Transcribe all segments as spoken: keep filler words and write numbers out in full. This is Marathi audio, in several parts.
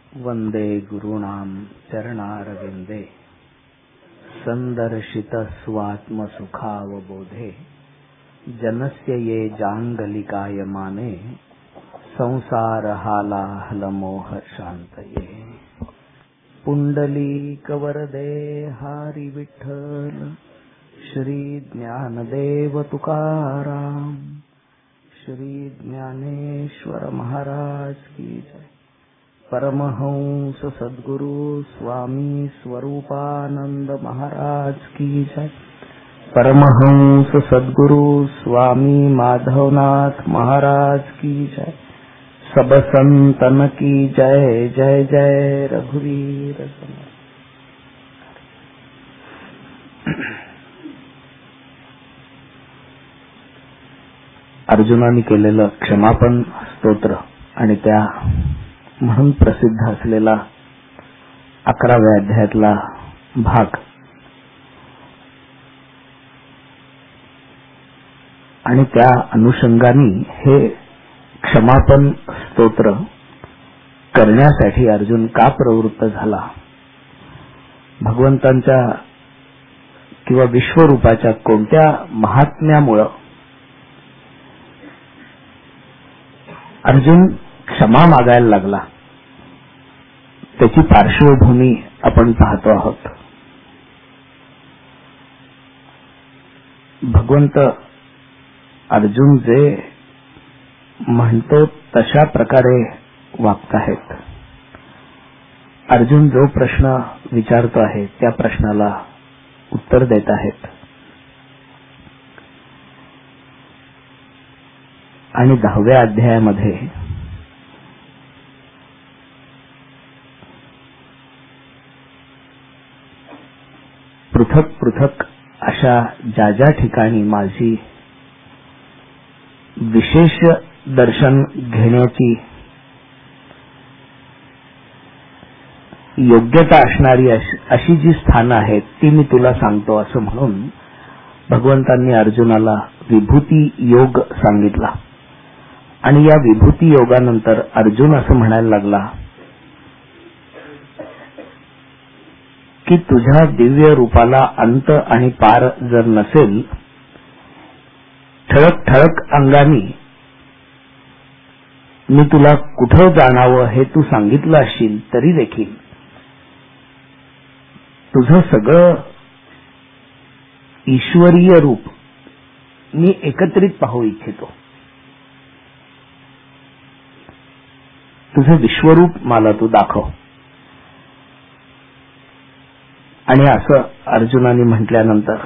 वंदे गुरूणां चरणारविंदे संदर्शित स्वात्मसुखावबोधे जनस्य ये जांगलिकायमाने संसार हालाहलमोह शांतये। पुंडलीकवरदे हरि विठ्ठल श्री ज्ञानदेव तुकाराम श्री ज्ञानेश्वर महाराज की जय। परमहंस सद्गुरु स्वामी स्वरूपानंद महाराज की जय। परमहंस सद्गुरु स्वामी माधवनाथ महाराज की जय। सब संतन की जय जय जय रघुवीर समर्थ। अर्जुनाने केलेलं क्षमापण स्तोत्र आणि त्या म्हणून प्रसिद्ध असलेला अकराव्या अध्यायातला भाग आणि त्या अनुषंगाने हे क्षमापण स्तोत्र करण्यासाठी अर्जुन का प्रवृत्त झाला, भगवंतांच्या किंवा विश्वरूपाच्या कोणत्या महात्म्यामुळे अर्जुन क्षमा मागायला लागला, त्याची पार्श्वभूमी आपण पाहतो आहोत. भगवंत अर्जुन जे म्हणतो तशा प्रकारे वागत आहेत. अर्जुन जो प्रश्न विचारतो आहे त्या प्रश्नाला उत्तर देत आहेत आणि दहाव्या अध्यायामध्ये पृथक पृथक अशा ज्या ज्या ठिकाणी माझी विशेष दर्शन घेण्याची योग्यता असणारी अशी जी स्थानं आहेत ती मी तुला सांगतो असं म्हणून भगवंतांनी अर्जुनाला विभूती योग सांगितला. आणि या विभूती योगानंतर अर्जुन असं म्हणायला लागला की तुझ्या दिव्य रूपाला अंत आणि पार जर नसेल, ठळक ठळक अंगानी मी तुला कुठं जाणावं हे तू सांगितलं असशील तरी देखील तुझं सगळं ईश्वरीय रूप मी एकत्रित पाहू इच्छितो. तुझं विश्वरूप मला तू दाखव. आणि असं अर्जुनाने म्हटल्यानंतर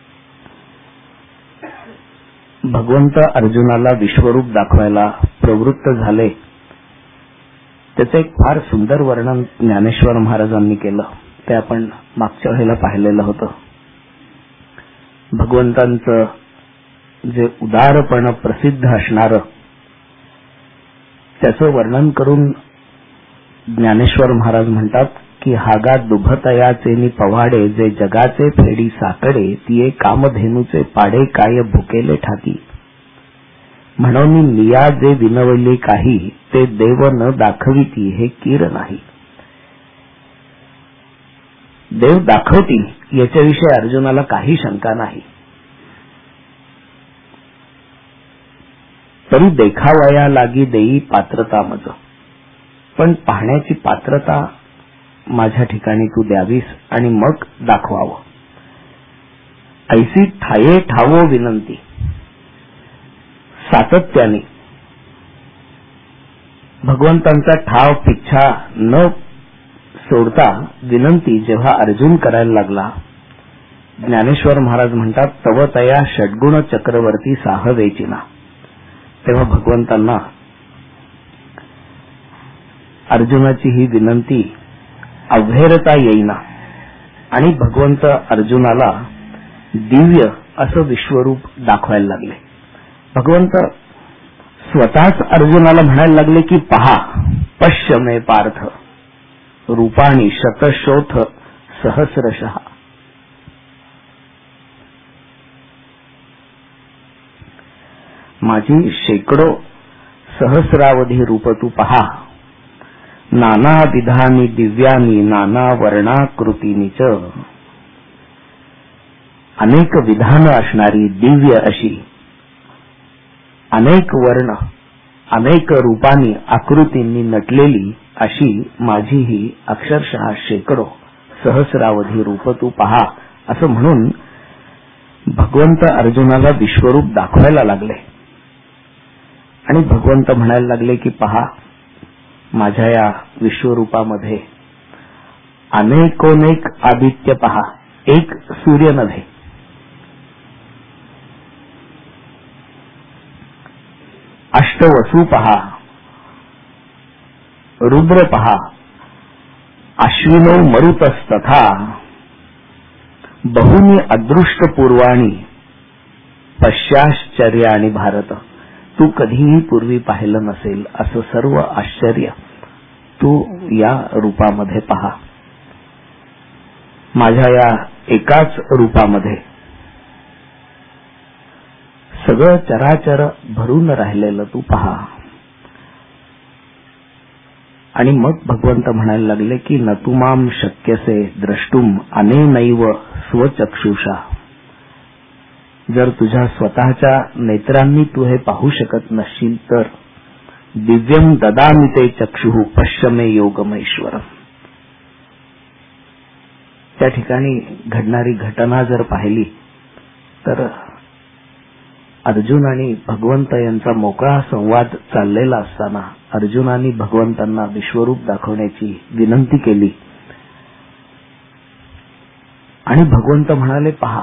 भगवंत अर्जुनाला विश्वरूप दाखवायला प्रवृत्त झाले. त्याचं एक फार सुंदर वर्णन ज्ञानेश्वर महाराजांनी केलं, ते आपण मागच्या वेळेला पाहिलेलं होतं. भगवंतांचं जे उदारपण प्रसिद्ध असणारं त्याचं वर्णन करून ज्ञानेश्वर महाराज म्हणतात की हागा दुभतयाचे पवाडे जे जगाचे फेडी साकडे तिये कामधेनूचे पाडे काय भुकेले ठाती म्हणून लिया जे विनवले काही ते देव न दाखविती हे कीर नाही. देव दाखवतील याच्याविषयी अर्जुनाला काही शंका नाही, तरी देखावया लागी देई पात्रता मज, पण पाहण्याची पात्रता माझ्या ठिकाणी तू द्यावीस आणि मग दाखवावं. ऐसी ठाये ठावो विनंती. सातत्याने भगवंतांचा ठाव पिच्छा न सोडता विनंती जेव्हा अर्जुन करायला लागला, ज्ञानेश्वर महाराज म्हणतात तव तया षड्गुण चक्रवर्ती साहवेचिना, तेव्हा भगवंतांना अर्जुनाची ही विनंती अव्हेरता येईना आणि भगवंत अर्जुनाला दिव्य असं विश्वरूप दाखवायला लागले. भगवंत स्वतःच अर्जुनाला म्हणायला लागले की पहा, पश्य मे पार्थ रूपाणी शतशोथ सहस्रशः. माझी शेकडो सहस्रावधी रूप तू पहा. नाना विधानी दिव्यानी नाना वर्णाकृतीनी च. अनेक विधान असणारी दिव्य अशी, अनेक वर्ण अनेक रूपांनी आकृतींनी नटलेली अशी माझी ही अक्षरशः शेकडो सहस्रावधी रूप तू पहा, असं म्हणून भगवंत अर्जुनाला विश्वरूप दाखवायला लागले. आणि भगवंत म्हणायला लागले की पहा, माझ्या या विश्वरूपामध्ये अनेकोनेक आदित्य पहा, एक सूर्य नव्हे. अष्टवसू पहा, रुद्र पहा, अश्विनो मरुतस्तथा बहुनी अदृष्ट पूर्वाणी पश्चाश्चर्याणी भारत. तू कधीही पूर्वी पाहिलं नसेल असं सर्व आश्चर्य तू या रूपामध्ये पहा. माझ्या या एकाच रूपामध्ये सगळं चराचर भरून राहिलेलं तू पहा. आणि मग भगवंत म्हणायला लागले की नतुमाम शक्यसे द्रष्टुम अनेनैव स्वचक्षुषा. जर तुझ्या स्वतःच्या नेत्रांनी तू हे पाहू शकत नसशील तर दिव्यम ददामि ते चक्षुः पश्यमे योगमेश्वर. त्या ठिकाणी घडणारी घटना जर पाहिली तर अर्जुन आणि भगवंत यांचा मोकळा संवाद चाललेला असताना अर्जुनाने भगवंतांना विश्वरूप दाखवण्याची विनंती केली आणि भगवंत म्हणाले पहा.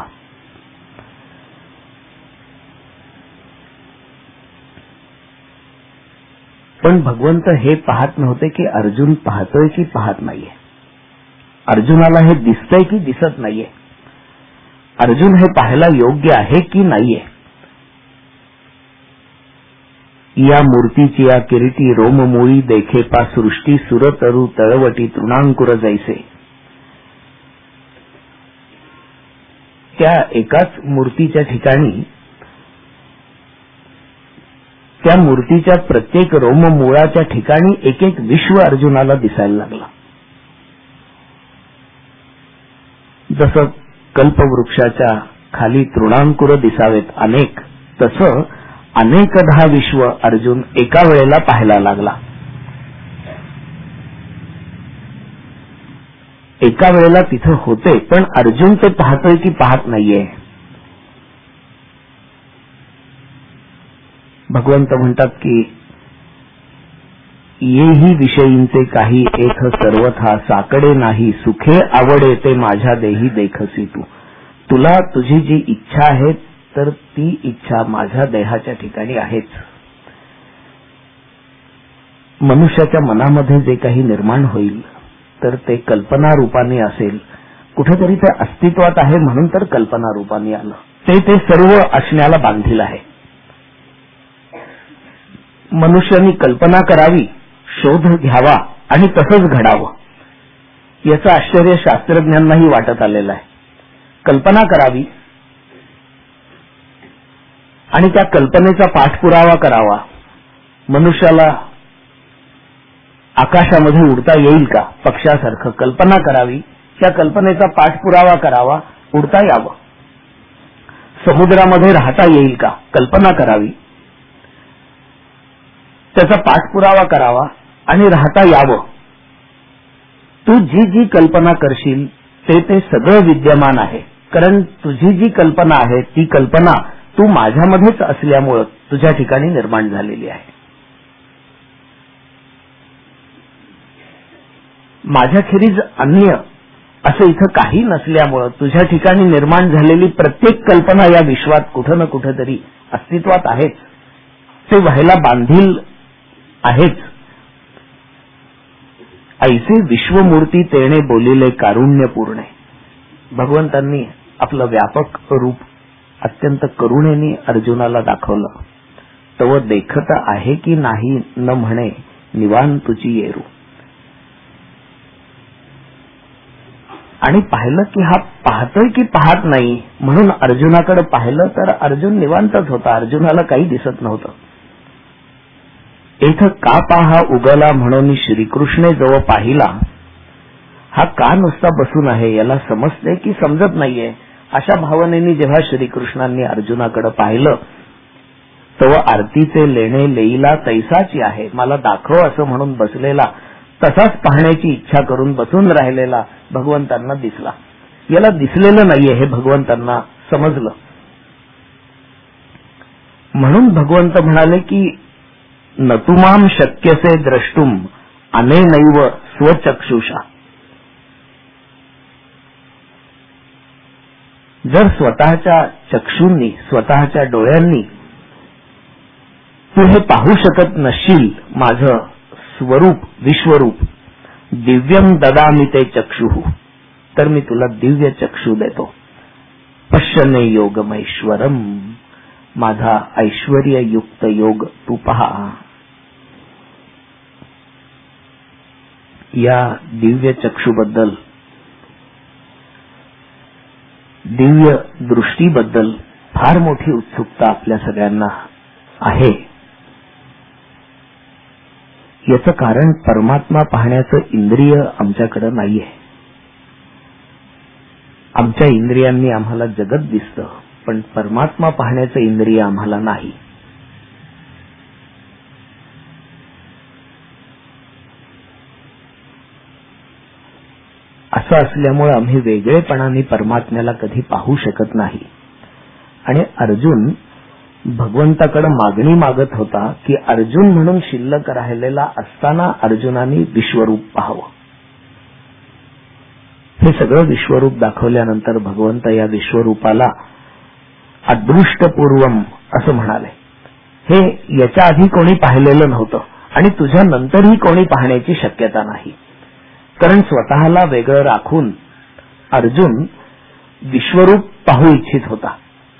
पण भगवंत हे पाहत नव्हते की अर्जुन पाहतोय की पाहत नाहीये, अर्जुनाला हे दिसतंय की दिसत नाहीये, अर्जुन हे पाहायला योग्य आहे की नाहीये. या मूर्तीची या किरीटी रोममूळी देखे पा सृष्टी सुरतरु तळवटी तृणांकुर जैसे. त्या एकाच मूर्तीच्या ठिकाणी त्या मूर्तीच्या प्रत्येक रोममुळाच्या ठिकाणी एक एक विश्व अर्जुनाला दिसायला लागला. जसं कल्पवृक्षाच्या खाली तृणांकुर दिसावेत अनेक, तसं अनेकधा विश्व अर्जुन एका वेळेला पाहायला लागला. एका वेळेला तिथं होते पण अर्जुन ते पाहतोय की पाहत नाहीये. भगवंत म्हणतात की येही विषयींचे काही एथ सर्वथा साकडे नाही सुखे आवडे ते माझ्या देही देखसी तू. तुला तुझी जी इच्छा आहे तर ती इच्छा माझ्या देहाच्या ठिकाणी आहेच. मनुष्याच्या मनामध्ये जे काही निर्माण होईल तर ते कल्पना रूपाने असेल, कुठेतरी ते अस्तित्वात आहे म्हणून तर कल्पना रूपाने आलं, ते ते सर्व असण्याला बांधील आहे. मनुष्यानी कल्पना करावी, शोध घ्यावा आणि तसंच घडावं. याचं आश्चर्य शास्त्रज्ञांनाही वाटत आलेलं आहे. कल्पना करावी आणि त्या कल्पनेचा पाठपुरावा करावा. मनुष्याला आकाशामध्ये उडता येईल का, पक्षासारखं कल्पना करावी, त्या कल्पनेचा पाठपुरावा करावा, उडता यावं. समुद्रामध्ये राहता येईल का, कल्पना करावी, त्याचा पाठपुरावा करावा आणि राहता यावं. तू जी जी कल्पना करशील ते ते सगळं विद्यमान आहे, कारण तुझी जी कल्पना आहे ती कल्पना तू माझ्यामध्येच असल्यामुळं तुझ्या ठिकाणी निर्माण झालेली आहे. माझ्याखेरीज अन्य असं इथं काही नसल्यामुळं तुझ्या ठिकाणी निर्माण झालेली प्रत्येक कल्पना या विश्वात कुठं ना कुठेतरी अस्तित्वात आहेच, ते व्हायला बांधील आहेच. ऐसे विश्वमूर्ती तेणे बोलिले कारुण्यपूर्णे. भगवंतांनी आपलं व्यापक रूप अत्यंत करुणेने अर्जुनाला दाखवलं. तव देखत आहे की नाही न म्हणे निवान तुझी येरू. आणि पाहिलं की हा पाहतोय की पाहत नाही म्हणून अर्जुनाकडे पाहिलं तर अर्जुन निवांतच होता, अर्जुनाला काही दिसत नव्हतं. एथ का पाहा उगला म्हणून श्रीकृष्णे जवळ पाहिला. हा का नुसता बसून आहे, याला समजते की समजत नाहीये. अशा भावनेने जेव्हा श्रीकृष्णांनी अर्जुनाकडे पाहिलं तेव्हा आरतीचे लेणे लेईला तैसाची आहे, मला दाखव असं म्हणून बसलेला, तसाच पाहण्याची इच्छा करून बसून राहिलेला भगवंतांना दिसला. याला दिसलेलं नाहीये हे भगवंतांना समजलं. म्हणून भगवंत म्हणाले की नतुमाम शक्यसे द्रष्टुम अनेनैव स्वचक्षुषा. जर स्वतःच्या चक्षूंनी, स्वतःच्या डोळ्यांनी तू हे पाहू शकत नसशील माझं स्वरूप, विश्वरूप, दिव्यम ददामि ते चक्षुः, तर मी तुला दिव्य चक्षु देतो. पश्यने योगमैश्वरम, माझा ऐश्वर्ययुक्त योग तू पहा. या दिव्य चक्षुबद्दल, दिव्य दृष्टीबद्दल फार मोठी उत्सुकता आपल्या सगळ्यांना आहे. याचं कारण परमात्मा पाहण्याचं इंद्रिय आमच्याकडे नाहीये. आमच्या इंद्रियांनी आम्हाला जगत दिसतं, पण परमात्मा पाहण्याचं इंद्रिय आम्हाला नाही. असं असल्यामुळे आम्ही वेगळेपणाने परमात्म्याला कधी पाहू शकत नाही. आणि अर्जुन भगवंताकडे मागणी मागत होता की अर्जुन म्हणून शिल्लक राहिलेला असताना अर्जुनाने विश्वरूप पाहावं. हे सगळं विश्वरूप दाखवल्यानंतर भगवंत या विश्वरूपाला अदृष्टपूर्वम असं म्हणाले. हे याच्या आधी कोणी पाहिलेलं नव्हतं आणि तुझ्या नंतरही कोणी पाहण्याची शक्यता नाही. कारण स्वतःला वेगळं राखून अर्जुन विश्वरूप पाहू इच्छित होता.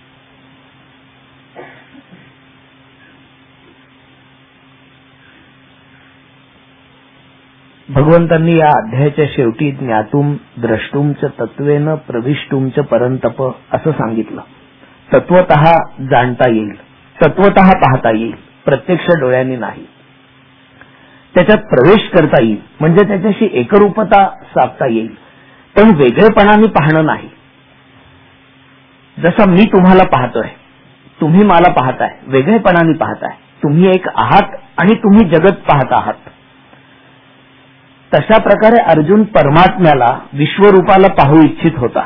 भगवंतांनी या अध्यायाच्या शेवटी ज्ञातुम द्रष्टुम च तत्वेन प्रविष्टुम च परंतप असं सांगितलं. तत्वतः जाणता येईल, तत्वतः पाहता येईल, प्रत्यक्ष डोळ्यांनी नाही. त्याच्यात प्रवेश करता येईल म्हणजे त्याच्याशी एकरूपता साधता येईल, पण वेगळेपणाने पाहणं नाही. जसं मी तुम्हाला पाहतोय, तुम्ही मला पाहताय, वेगळेपणाने पाहताय. तुम्ही एक आहात आणि तुम्ही जगत पाहत आहात. तशा प्रकारे अर्जुन परमात्म्याला, विश्वरूपाला पाहू इच्छित होता.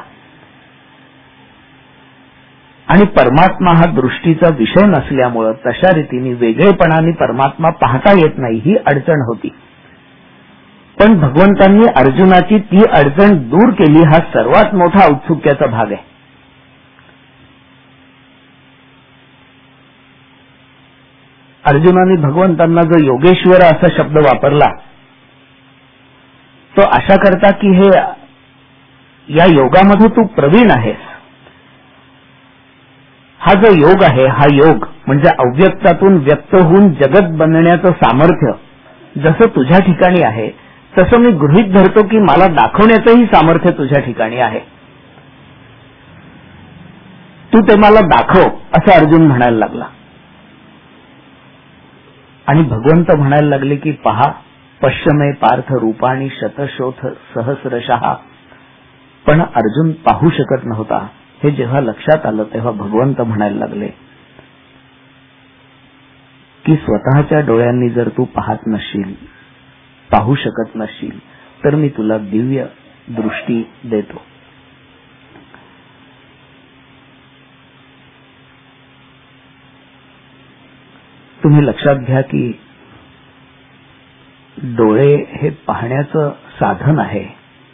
आणि परमात्मा हा दृष्टीचा विषय नसल्यामुळं तशा रीतीने वेगळेपणाने परमात्मा पाहता येत नाही, ही अडचण होती. पण भगवंतांनी अर्जुनाची ती अडचण दूर केली. हा सर्वात मोठा औत्सुक्याचा भाग आहे. अर्जुनाने भगवंतांना जो योगेश्वर असा शब्द वापरला तो अशा करता की हे या योगामध्ये तू प्रवीण आहेस. हा जो योग आहे, हा योग म्हणजे अव्यक्तातून व्यक्त होऊन जगत बनण्याचं सामर्थ्य जसं तुझ्या ठिकाणी आहे, तसं मी गृहीत धरतो की मला दाखवण्याचंही सामर्थ्य तुझ्या ठिकाणी आहे. तू ते मला दाखव असं अर्जुन म्हणायला लागला. आणि भगवंत म्हणायला लागले की पहा, पश्यमे पार्थ रूपाणी शतशोथ सहस्रशः. पण अर्जुन पाहू शकत नव्हता. हे जेव्हा लक्षात आलं तेव्हा भगवंत म्हणायला लागले की स्वतःच्या डोळ्यांनी जर तू पाहत नसशील, पाहू शकत नसशील, तर मी तुला दिव्य दृष्टी देतो. तुम्ही लक्षात घ्या की डोळे हे पाहण्याचं साधन आहे.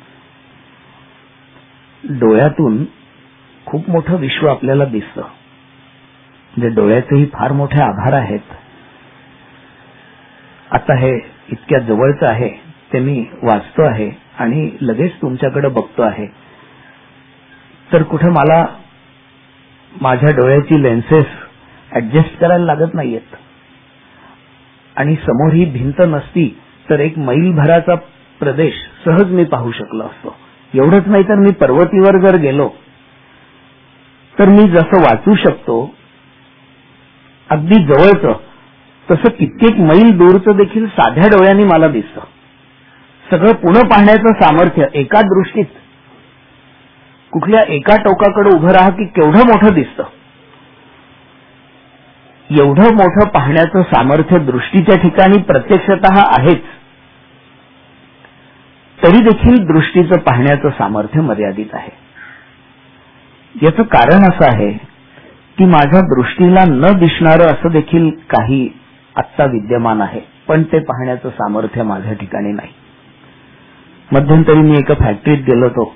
डोळ्यातून खूप मोठं विश्व आपल्याला दिसतं. म्हणजे डोळ्याचेही फार मोठे आभार आहेत. आता हे इतक्या जवळचं आहे ते मी वाचतो आहे आणि लगेच तुमच्याकडे बघतो आहे, तर कुठे मला माझ्या डोळ्याची लेन्सेस ऍडजस्ट करायला लागत नाहीयेत. आणि समोर ही भिंत नसती तर एक मैलभराचा प्रदेश सहज मी पाहू शकलो असतो. एवढंच नाही तर मी पर्वतीवर जर गेलो तर मी जसं वाचू शकतो अगदी जवळचं, तसं कित्येक मैल दूरचं देखील साध्या डोळ्यांनी मला दिसतं. सगळं पुन्हा पाहण्याचं सामर्थ्य एका दृष्टीत कुठल्या एका टोकाकडे उभं राहा की केवढं मोठं दिसतं. एवढं मोठं पाहण्याचं सामर्थ्य दृष्टीच्या ठिकाणी प्रत्यक्षतः आहेच, तरी देखील दृष्टीचं पाहण्याचं सामर्थ्य मर्यादित आहे. याचं कारण असं आहे की माझ्या दृष्टीला न दिसणारं असं देखील काही आत्ता विद्यमान आहे, पण ते पाहण्याचं सामर्थ्य माझ्या ठिकाणी नाही. मध्यंतरी मी एका फॅक्टरीत गेलो होतो.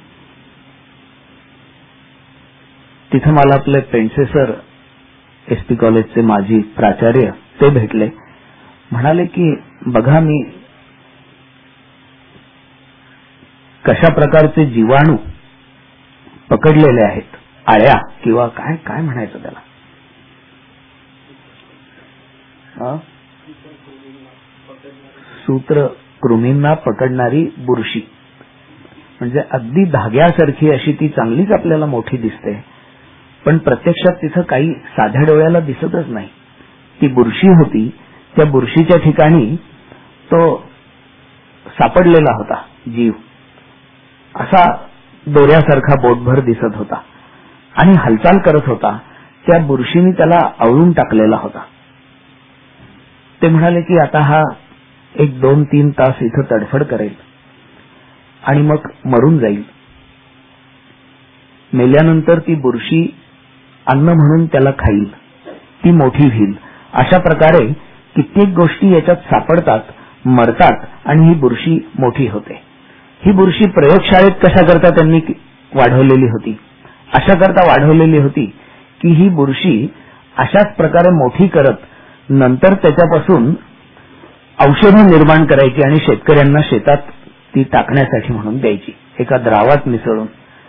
तिथं मला आपले पेंडसे सर, एसपी कॉलेजचे माजी प्राचार्य, ते भेटले. म्हणाले की बघा, मी कशा प्रकारचे जीवाणू पकडलेले आहेत, आळ्या किंवा काय काय म्हणायचं त्याला, सूत्रकृमींना पकडणारी बुरशी, म्हणजे अगदी धाग्यासारखी अशी ती चांगलीच आपल्याला मोठी दिसते, पण प्रत्यक्षात तिथं काही साध्या डोळ्याला दिसतच नाही. ती बुरशी होती. त्या बुरशीच्या ठिकाणी तो सापडलेला होता जीव, असा दोऱ्यासारखा बोटभर दिसत होता आणि हालचाल करत होता. त्या बुरशीने त्याला आवळून टाकलेला होता. ते म्हणाले की आता हा एक दोन तीन तास इथं तडफड करेल आणि मग मरून जाईल. मेल्यानंतर ती बुरशी अन्न म्हणून त्याला खाईल, ती मोठी होईल. अशा प्रकारे कित्येक गोष्टी याच्यात सापडतात, मरतात आणि ही बुरशी मोठी होते. ही बुरशी प्रयोगशाळेत कशा करता त्यांनी वाढवलेली होती, अशा करता वाढवलेली होती की ही बुरशी अशाच प्रकारे मोठी करत नंतर त्याच्यापासून औषधं निर्माण करायची आणि शेतकऱ्यांना शेतात ती टाकण्यासाठी म्हणून द्यायची, एका द्रावात मिसळून.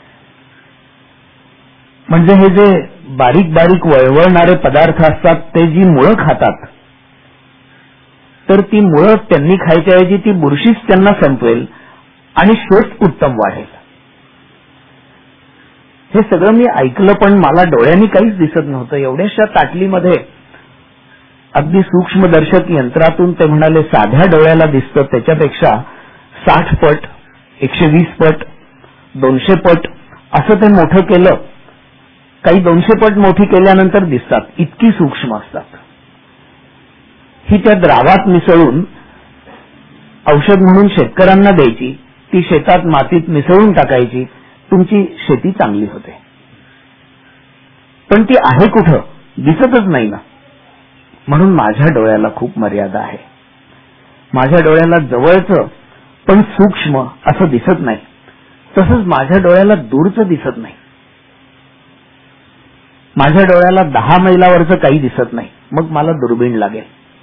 म्हणजे हे जे बारीक बारीक वळवळणारे पदार्थ असतात ते जी मुळं खातात, तर ती मुळं त्यांनी खायच्याऐवजी ती बुरशीच त्यांना संपवेल आणि शेत उत्तम वाढेल. हे सगळं मी ऐकलं, पण मला डोळ्यांनी काहीच दिसत नव्हतं. एवढ्याशा ताटलीमध्ये अगदी सूक्ष्मदर्शक यंत्रातून ते म्हणाले साध्या डोळ्याला दिसतं त्याच्यापेक्षा साठ पट, एकशे वीस पट, दोनशे पट असं ते मोठं केलं. काही दोनशे पट मोठी केल्यानंतर दिसतात, इतकी सूक्ष्म असतात. ही त्या द्रावात मिसळून औषध म्हणून शेतकऱ्यांना द्यायची, ती शेतात मातीत मिसळून टाकायची, तुमची शेती चांगली होते. पण ती आहे कुठं, दिसतच नाही ना. म्हणून माझ्या डोळ्याला खूप मर्यादा आहे. माझ्या डोळ्याला जवळचं पण सूक्ष्म असं दिसत नाही. तसंच माझ्या डोळ्याला दूरचं दिसत नाही. माझ्या डोळ्याला दहा मैलावरचं काही दिसत नाही. मग मला दुर्बीण लागेल.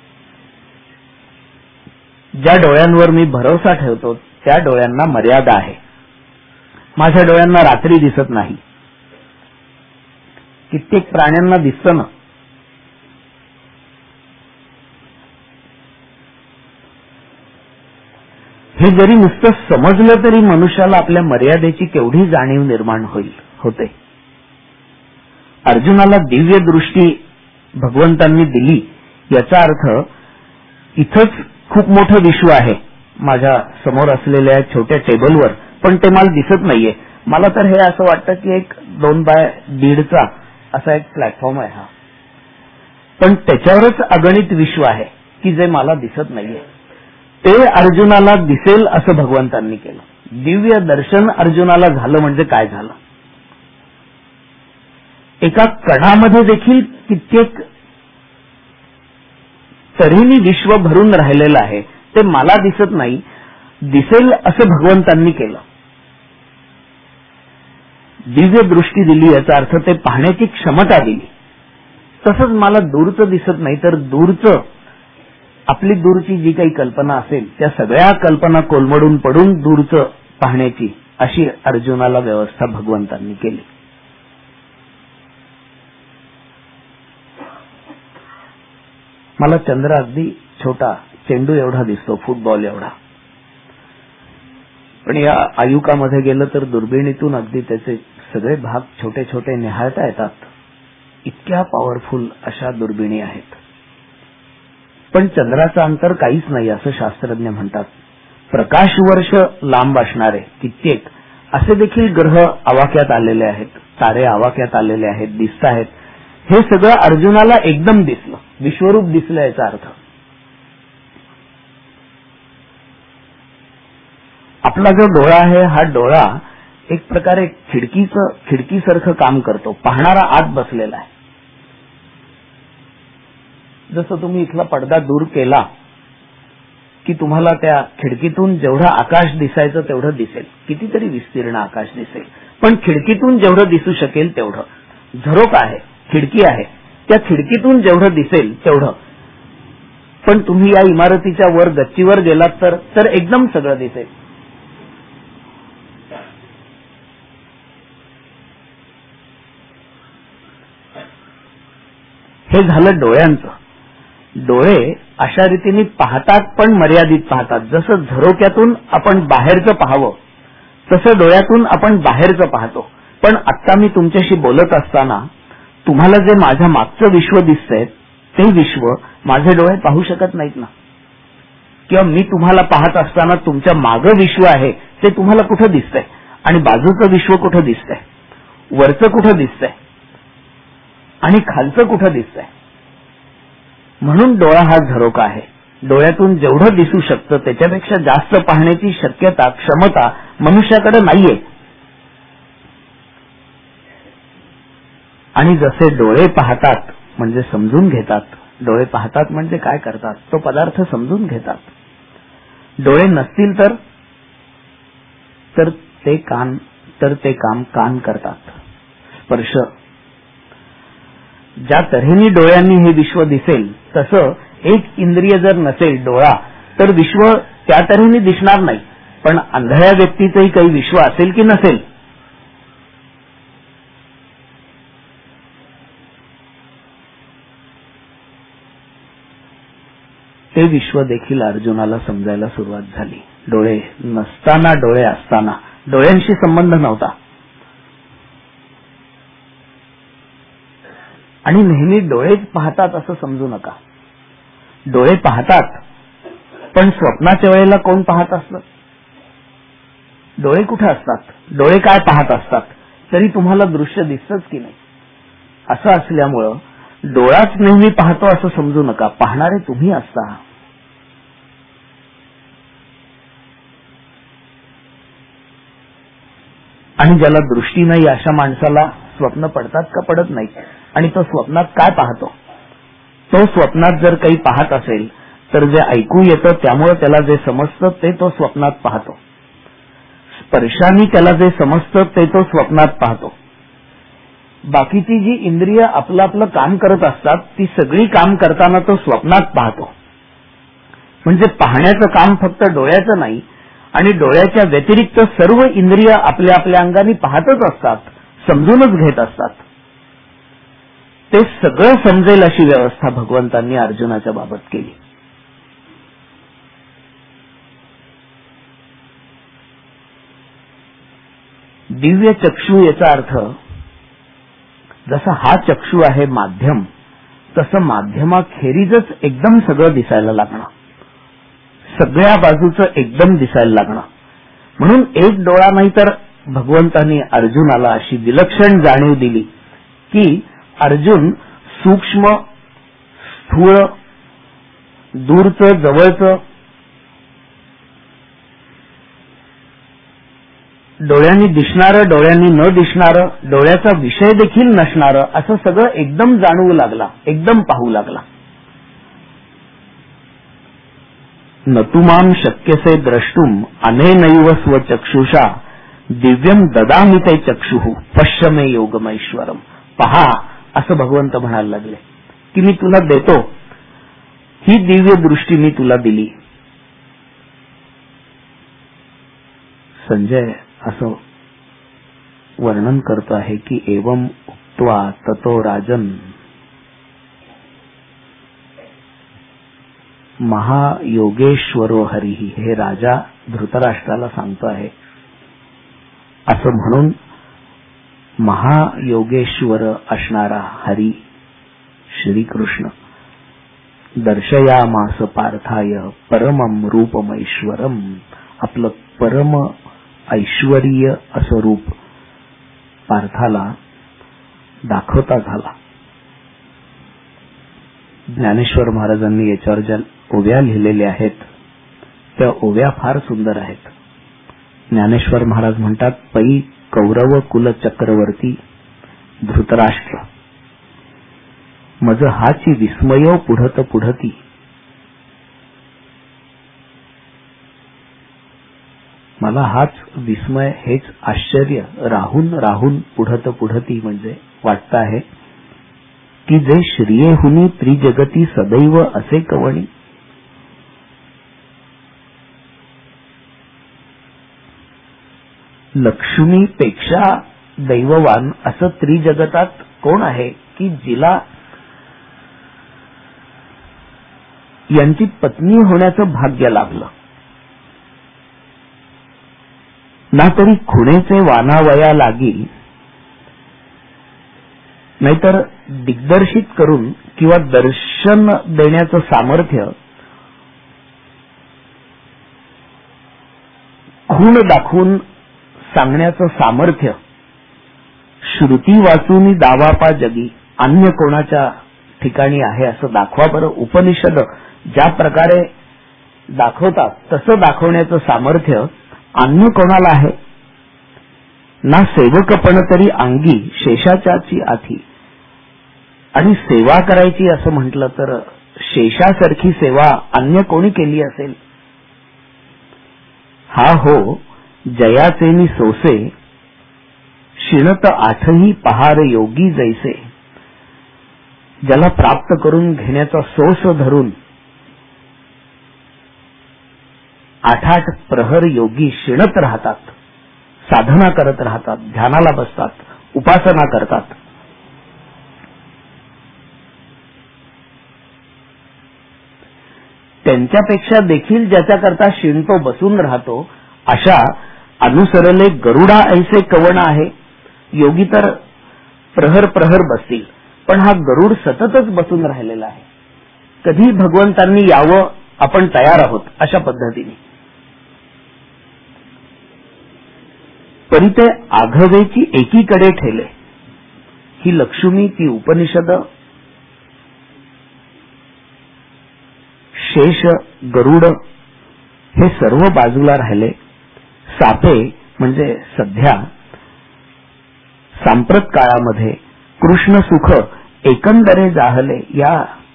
ज्या डोळ्यांवर मी भरोसा ठेवतो त्या डोळ्यांना मर्यादा आहे. माझ्या डोळ्यांना रात्री दिसत नाही. कित्येक प्राण्यांना दिसतं ना. हे जरी नुसतं समजलं तरी मनुष्याला आपल्या मर्यादेची केवढी जाणीव निर्माण होईल होते. अर्जुनाला दिव्य दृष्टी भगवंतांनी दिली याचा अर्थ इथंच खूप मोठं विश्व आहे माझ्या समोर असलेल्या छोट्या टेबलवर, पण ते मला दिसत नाहीये. मला तर हे असं वाटतं की एक दोन बाय दीडचा असा एक प्लॅटफॉर्म आहे हा, पण त्याच्यावरच अगणित विश्व आहे की जे मला दिसत नाहीये. ते अर्जुनाला दिसेल असं भगवंतांनी केलं. दिव्य दर्शन अर्जुनाला झालं म्हणजे काय झालं. एका कणामध्ये देखील कित्येक तऱ्हेने विश्व भरून राहिलेलं आहे. ते मला दिसत नाही, दिसेल असं भगवंतांनी केलं. दिव्य दृष्टी दिली याचा अर्थ ते पाहण्याची क्षमता दिली. तसंच मला दूरचं दिसत नाही, तर दूरचं आपली दूरची जी काही कल्पना असेल त्या सगळ्या कल्पना कोलमडून पडून दूरचं पाहण्याची अशी अर्जुनाला व्यवस्था भगवंतांनी केली. मला चंद्र अगदी छोटा चेंडू एवढा दिसतो, फुटबॉल एवढा, पण या आयुकामध्ये गेलं तर दुर्बिणीतून अगदी त्याचे सगळे भाग छोटे छोटे निहाळता येतात. इतक्या पॉवरफुल अशा दुर्बिणी आहेत. पण चंद्राचं अंतर काहीच नाही असं शास्त्रज्ञ म्हणतात. प्रकाश वर्ष लांब असणारे कित्येक असे देखील ग्रह आवाक्यात आलेले आहेत, तारे आवाक्यात आलेले आहेत, दिसत आहेत. हे सगळं अर्जुनाला एकदम दिसलं, विश्वरूप दिसलं याचा अर्थ. आपला जो डोळा आहे हा डोळा एक प्रकारे खिडकीचं खिडकीसारखं काम करतो, पाहणारा आत बसलेला आहे. जसं तुम्ही इथला पडदा दूर केला की तुम्हाला त्या खिडकीतून जेवढं आकाश दिसायचं तेवढं दिसेल, कितीतरी विस्तीर्ण आकाश दिसेल, पण खिडकीतून जेवढं दिसू शकेल तेवढं. झरोक आहे, खिडकी आहे, त्या खिडकीतून जेवढं दिसेल तेवढं. पण तुम्ही या इमारतीच्या वर गच्चीवर गेलात तर तर एकदम सगळं दिसेल. हे झालं डोळ्यांचं. डोळे अशा रीतीने पाहतात पण मर्यादित पाहतात. जसं झरोक्यातून आपण बाहेरचं पाहावं तसं डोळ्यातून आपण बाहेरचं पाहतो. पण आता मी तुमच्याशी बोलत असताना तुम्हाला जे माझ्या मागचं विश्व दिसतंय ते विश्व माझे डोळे पाहू शकत नाहीत ना. किंवा मी तुम्हाला पाहत असताना तुमच्या मागं विश्व आहे ते तुम्हाला कुठं दिसतंय आणि बाजूचं विश्व कुठं दिसतंय, वरचं कुठं दिसतंय आणि खालचं कुठं दिसतंय. म्हणून डोळा हा झरोका आहे. डोळ्यातून जेवढं दिसू शकतं त्याच्यापेक्षा जास्त पाहण्याची शक्यता, क्षमता मनुष्याकडे नाहीये. आणि जसे डोळे पाहतात म्हणजे समजून घेतात, डोळे पाहतात म्हणजे काय करतात, तो पदार्थ समजून घेतात. डोळे नसतील तर तर ते कान तर ते काम कान करतात. स्पर्श. ज्या तऱ्हेने डोळ्यांनी हे विश्व दिसेल तसं एक इंद्रिय जर नसेल, डोळा, तर विश्व त्या तऱ्हेने दिसणार नाही. पण आंधळ्या व्यक्तीचंही काही विश्व असेल की नसेल. ते विश्व देखील अर्जुनाला समजायला सुरुवात झाली. डोळे नसताना, डोळे असताना. डोळ्यांशी संबंध नव्हता. आणि नेहमी डोळेच पाहतात असं समजू नका. डोळे पाहतात पण स्वप्नाच्या वेळेला कोण पाहत असतं? डोळे कुठे असतात? डोळे काय पाहत असतात? तरी तुम्हाला दृश्य दिसतच की नाही. असं असल्यामुळं डोळाच नेहमी पाहतो असं समजू नका. पाहणारे तुम्ही असता. आणि ज्याला दृष्टी नाही अशा माणसाला स्वप्न पडतात का? पडत नाही. आणि तो स्वप्नात काय पाहतो? तो स्वप्नात जर काही पाहत असेल तर जे ऐकू येतं त्यामुळे त्याला जे समजतं ते तो स्वप्नात पाहतो. स्पर्शाने त्याला जे समजतं ते तो स्वप्नात पाहतो. बाकीची जी इंद्रिय आपलं आपलं काम करत असतात ती सगळी काम करताना तो स्वप्नात पाहतो. म्हणजे पाहण्याचं काम फक्त डोळ्याचं नाही आणि डोळ्याच्या व्यतिरिक्त सर्व इंद्रिय आपल्या आपल्या अंगाने पाहतच असतात, समजूनच घेत असतात. ते सगळं समजेल अशी व्यवस्था भगवंतांनी अर्जुनाच्या बाबत केली. दिव्य चक्षु याचा अर्थ जसा हा चक्षु आहे माध्यम, तसं माध्यमाखेरीजच एकदम सगळं दिसायला लागणं, सगळ्या बाजूचं एकदम दिसायला लागणं. म्हणून एक डोळा नाही तर भगवंतांनी अर्जुनाला अशी विलक्षण जाणीव दिली की अर्जुन सूक्ष्म, स्थूळ, दूरचं, जवळचं, डोळ्यांनी दिसणारं, डोळ्यांनी न दिसणारं, डोळ्याचा विषय देखील नसणारं असं सगळं एकदम जाणवू लागला, एकदम पाहू लागला. नतुमाम शक्यसे द्रष्टुम अनेनैव स्वचक्षुषा दिव्यम ददामि ते चक्षुः पश्यमे योगमैश्वरम. पहा असं भगवंत म्हणायला लागले की मी तुला देतो, ही दिव्य दृष्टी मी तुला दिली. संजय असं वर्णन करतो आहे की एवं उक्त्वा ततो राजन महायोगेश्वरो हरिही. हे राजा धृतराष्ट्राला सांगतो आहे. असं म्हणून महायोगेश्वर असणारा हरी श्रीकृष्ण दर्शयामास पार्थाय परमं रूपमैश्वरम. आपलं परम ऐश्वर्य असं रूप पार्थाला दाखवता झाला. ज्ञानेश्वर महाराजांनी याच्यावर ज्या ओव्या लिहिलेल्या आहेत त्या ओव्या फार सुंदर आहेत. ज्ञानेश्वर महाराज म्हणतात, पै कौरव कुल चक्रवर्ती धृतराष्ट्र मज हाची विस्मयो पुढत पुढती. मला हाच विस्मय हेच आश्चर्य राहून राहून पुढत पुढती म्हणजे वाटतं आहे की जे श्रियेहुनी त्रिजगती सदैव असे कवणी. लक्ष्मीपेक्षा दैववान असं त्रिजगतात कोण आहे की जिला यांची पत्नी होण्याचं भाग्य लाभलं. ना तरी खुणेचे वानावया लागी, नाहीतर दिग्दर्शित करून किंवा दर्शन देण्याचं सामर्थ्य खूण दाखवून सांगण्याचं सामर्थ्य श्रुती वाचून दावापा जगी अन्य कोणाच्या ठिकाणी आहे असं दाखवा बरं. उपनिषद ज्या प्रकारे दाखवतात तसं दाखवण्याचं सामर्थ्य अन्य कोणाला आहे. ना सेवकपण तरी अंगी शेषाच्याची आधी. आणि सेवा करायची असं म्हटलं तर शेषासारखी सेवा अन्य कोणी केली असेल. हा हो जयाचेनी सोसे शिणत आठही पहार योगी जैसे. ज्याला प्राप्त करून घेण्याचा सोस धरून आठ आठ प्रहर योगी शिणत राहतात, साधना करत राहतात, ध्यानाला बसतात, उपासना करतात. त्यांच्यापेक्षा देखील ज्याच्याकरता शिणतो बसून राहतो अशा अनुसरले गरुडा ऐसे कवण आहे. योगी तर प्रहर प्रहर बसतील पण हा गरुड सततच बसून राहिलेला आहे. कधी भगवंतांनी यावं आपण तयार आहोत अशा पद्धतीने. परी ते आघवेची एकीकडे ठेले. ही लक्ष्मी, ती उपनिषद, शेष, गरुड हे सर्व बाजूला राहिले. सापे म्हणजे सध्या सांप्रत काळामध्ये कृष्ण सुख एकंदरे जाहले. या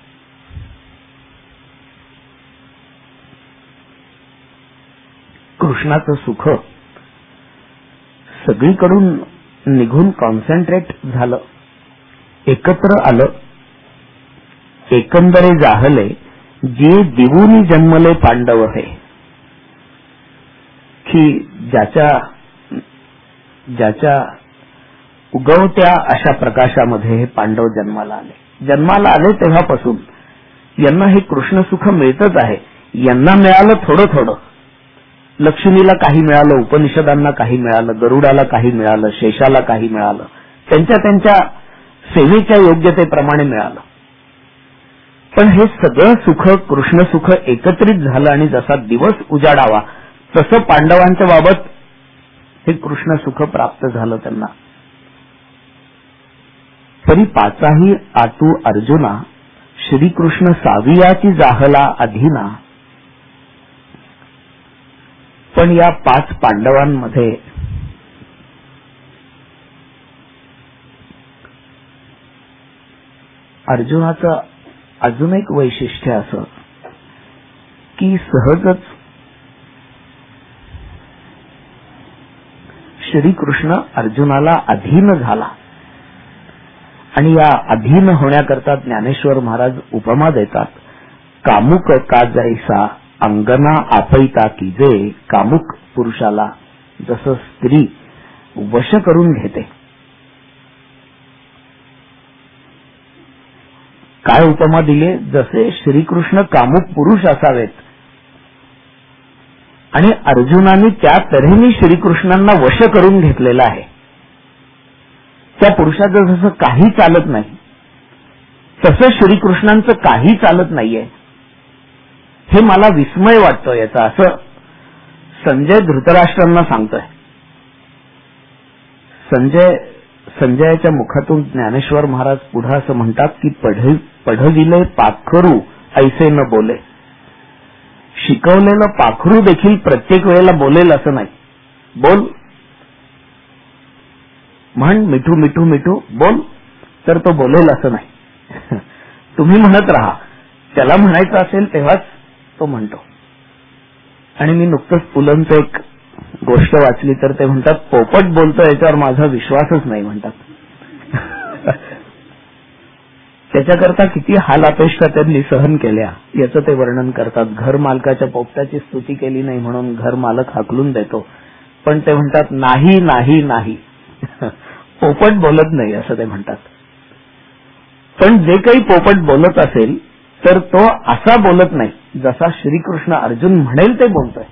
कृष्णाचं सुख सगळीकडून निघून कॉन्सन्ट्रेट झालं, एकत्र आलं. एकंदरे जाहले जे दिवूनी जन्मले पांडव हे. की ज्याच्या ज्याच्या उगवत्या अशा प्रकाशामध्ये हे पांडव जन्माला आले. जन्माला आले तेव्हापासून यांना हे कृष्ण सुख मिळतच आहे. यांना मिळालं थोडं थोडं. लक्ष्मीला काही मिळालं, उपनिषदांना काही मिळालं, गरुडाला काही मिळालं, शेषाला काही मिळालं, त्यांच्या त्यांच्या सेवेच्या योग्यतेप्रमाणे मिळालं. पण हे सगळं सुख, कृष्ण सुख एकत्रित झालं आणि जसा दिवस उजाडावा तसं पांडवांच्या बाबत हे कृष्ण सुख प्राप्त झालं त्यांना. तरी पाचाही आतू अर्जुना श्रीकृष्ण सावियाची जाहला अधीना. पण या पाच पांडवांमध्ये अर्जुनाचं अजून एक वैशिष्ट्य असं की सहजच श्रीकृष्ण अर्जुनाला अधीन झाला. आणि या अधीन होण्याकरता ज्ञानेश्वर महाराज उपमा देतात. कामुक का जैसा अंगना आपैता की जे. कामुक पुरुषाला जसं स्त्री वश करून घेते. काय उपमा दिली? जसे श्रीकृष्ण कामुक पुरुष असावेत आणि अर्जुनाने त्या तऱ्हेने श्रीकृष्णांना वश करून घेतलेलं आहे. त्या पुरुषाचं जसं काही चालत नाही तसं श्रीकृष्णांचं काही चालत नाहीये. हे मला विस्मय वाटतं याचा, असं संजय धृतराष्ट्रांना सांगतोय. संजय संजयाच्या मुखातून ज्ञानेश्वर महाराज पुढे असं म्हणतात की पढ पढविले पाखरू ऐसे न बोले. शिकवलेलं पाखरू देखील प्रत्येक वेळेला बोलेल असं नाही. बोल म्हण मिठू मिठू मिठू बोल तर तो बोलेल असं नाही. तुम्ही म्हणत राहा, त्याला म्हणायचं असेल तेव्हाच तो म्हणतो. आणि मी नुकतंच पुलंचं एक गोष्ट वाचली तर ते म्हणतात पोपट बोलतो याच्यावर माझा विश्वासच नाही म्हणतात. त्याच्याकरता किती हालापेष्टा त्यांनी सहन केल्या याचं ते वर्णन करतात. घर मालकाच्या पोपटाची स्तुती केली नाही म्हणून घर मालक हाकलून देतो, पण ते म्हणतात नाही नाही नाही पोपट बोलत नाही असं ते म्हणतात. पण जे काही पोपट बोलत असेल तर तो असा बोलत नाही जसा श्रीकृष्ण अर्जुन म्हणेल ते बोलतोय.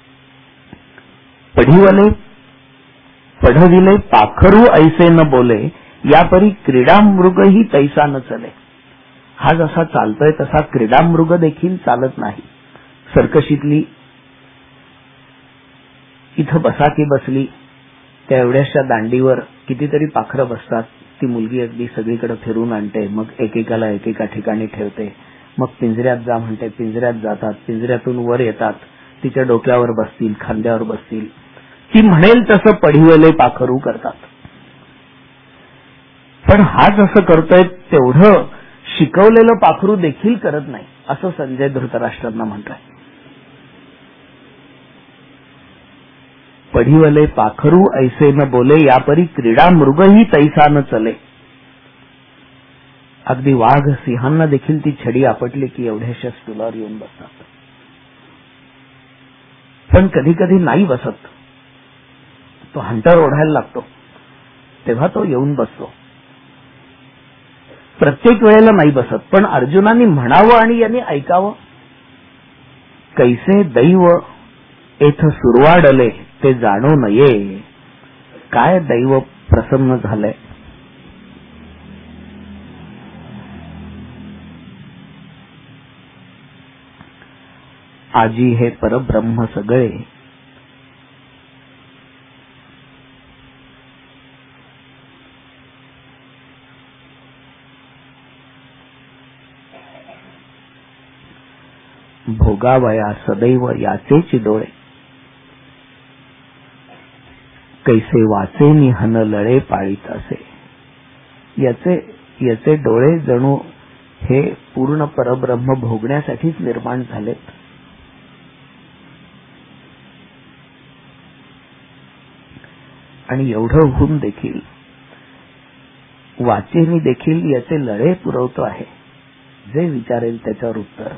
पढिवले पढविले पाखरू ऐसे न बोले, यापरी क्रीडामृगही तैसा न चले. हा जसा चालतोय तसा क्रीडामृग देखील चालत नाही. सर्कशीतली इथं बसाकी बसली, त्या एवढ्याशा दांडीवर कितीतरी पाखरं बसतात. ती मुलगी अगदी सगळीकडे फिरून आणते, मग एकेकाला एकेका ठिकाणी ठेवते, मग पिंजऱ्यात जा म्हणते, पिंजऱ्यात जातात, पिंजऱ्यातून वर येतात, तिच्या डोक्यावर बसतील, खांद्यावर बसतील. ती म्हणेल तसं पढिवले पाखरू करतात. पण हा जसं करतोय तेवढं शिकवलेलं पाखरू देखील करत नाही असं संजय धृतराष्ट्रांना म्हणतोय. पढिवले पाखरू ऐसे न बोले, यापरी क्रीडा मृगही तैसा न चले. अगदी वाघ सिंहांना देखील ती छडी आपटली की एवढ्याशा स्टुलावर येऊन बसतात. पण कधी कधी नाही बसत, तो हंटर ओढायला लागतो तेव्हा तो येऊन बसतो. प्रत्येक वेळेला नाही बसत, पण अर्जुनांनी म्हणावं आणि यांनी ऐकावं. कैसे दैव येथ सुरवाडले ते जाणू नये. काय दैव प्रसन्न झालंय. आजी हे परब्रह्म सगळे, भोगावया सदैव याचेच डोळे. कैसे वाचे निहन लळे पाळीत असे. याचे याचे डोळे जणू हे पूर्ण परब्रह्म भोगण्यासाठीच निर्माण झालेत. आणि एवढं होऊन देखील वाचेनी देखील याचे लळे पुरवतो आहे. जे विचारेल त्याच्यावर उत्तर.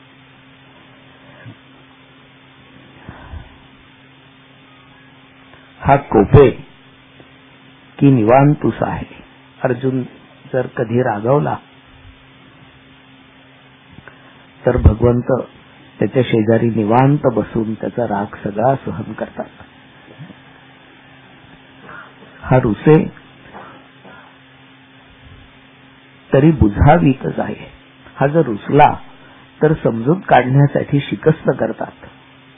हा कोपे की निवांतुस आहे. अर्जुन जर कधी रागावला तर भगवंत त्याच्या शेजारी निवांत बसून त्याचा राग सगळा सहन करतात. हा रुसे तरी बुझावीतच आहे. हा जर रुसला तर समजूत काढण्यासाठी शिकस्त करतात.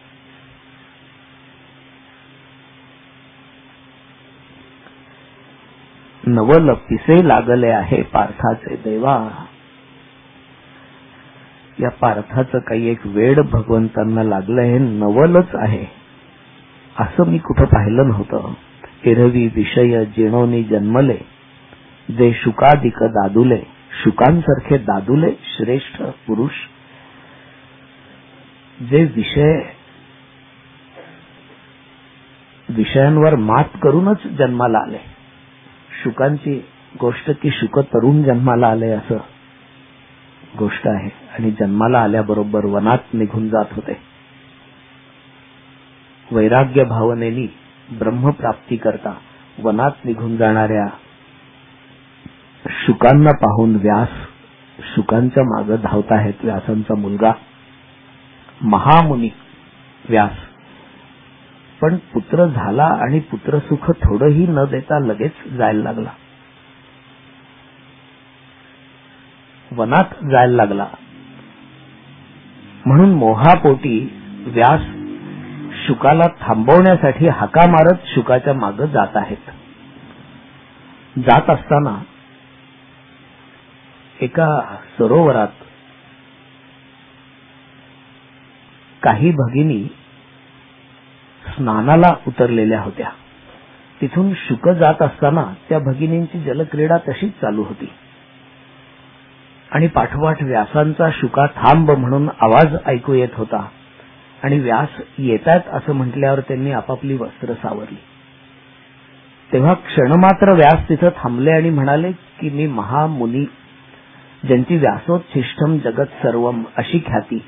नवल पिसे लागले आहे पार्थाचे देवा. या पार्थाचं काही एक वेड भगवंतांना लागलंय, नवलच आहे असं मी कुठं पाहिलं नव्हतं. एरवी विषय जिणोनी जन्मले, जे शुकादिक दादुले. शुकांसारखे दादुले श्रेष्ठ पुरुष, जे विषय विषयांवर मात करूनच जन्माला आले. शुकांची गोष्ट की शुक तरुण जन्माला आले असं गोष्ट आहे. आणि जन्माला आल्याबरोबर वनात निघून जात होते. वैराग्य भावनेनी ब्रह्मप्राप्ती करता वनात निघून जाणाऱ्या शुकांना पाहून व्यास शुकांच्या मागे धावत आहेत. व्यासांचा मुलगा महामुनी व्यास. पण पुत्र झाला आणि पुत्रसुख थोडंही न देता लगेच जायला लागला. वनात जायला लागला. म्हणून मोहापोटी व्यास शुकाला थांबवण्यासाठी हाका मारत शुकाच्या मागे जात आहेत. जात असताना एका सरोवरात काही भगिनी स्नानाला उतरलेल्या होत्या. तिथून शुक जात असताना त्या भगिनींची जलक्रीडा तशीच चालू होती आणि पाठोपाठ व्यासांचा शुका थांब म्हणून आवाज ऐकू येत होता. आणि व्यास येतात असं म्हटल्यावर त्यांनी आपापली वस्त्र सावरली. तेव्हा क्षणमात्र व्यास तिथं थांबले आणि म्हणाले की मी महामुनी, ज्यांची व्यासोच्छिष्टम जगत सर्वम अशी ख्याती.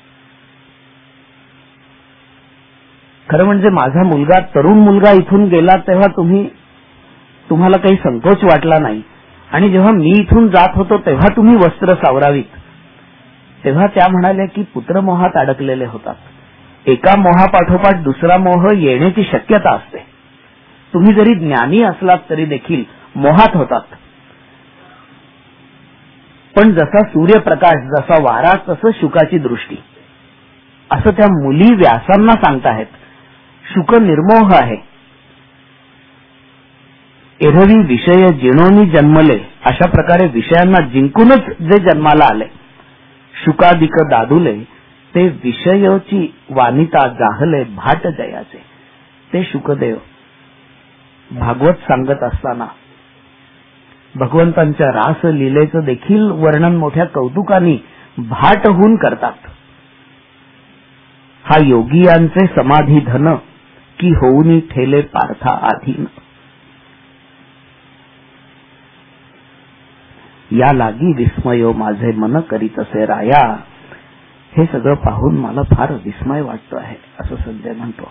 खरं म्हणजे माझा मुलगा, तरुण मुलगा इथून गेला तेव्हा तुम्ही तुम्हाला काही संकोच वाटला नाही, आणि जेव्हा मी इथून जात होतो तेव्हा तुम्ही वस्त्र सावरावीत. तेव्हा त्या म्हणाल्या की पुत्रमोहात अडकलेले होतात. एका मोहापाठोपाठ दुसरा मोह येण्याची शक्यता असते. तुम्ही जरी ज्ञानी असलात तरी देखील मोहात होतात. पण जसा सूर्यप्रकाश, जसा वारा, तसं शुकाची दृष्टी, असं त्या मुली व्यासांना सांगताहेत. शुक निर्मोह आहे. एरवी विषय जिणोनी जन्मले, अशा प्रकारे विषयांना जिंकूनच जे जन्माला आले. शुकादिक दादुले ते विषयोची वानिता जाहले भाट जयाचे. ते शुकदेव भागवत सांगत असताना भगवंतांच्या रास लीलेचं देखील वर्णन मोठ्या कौतुकाने भाट होऊन करतात. हा योगियांचे समाधी धन की होऊनी ठेले पार्था आधीन. या लागी विस्मयो माझे मन करीत असे राया. हे सगळं पाहून मला फार विस्मय वाटतो आहे असं संजय म्हणतो.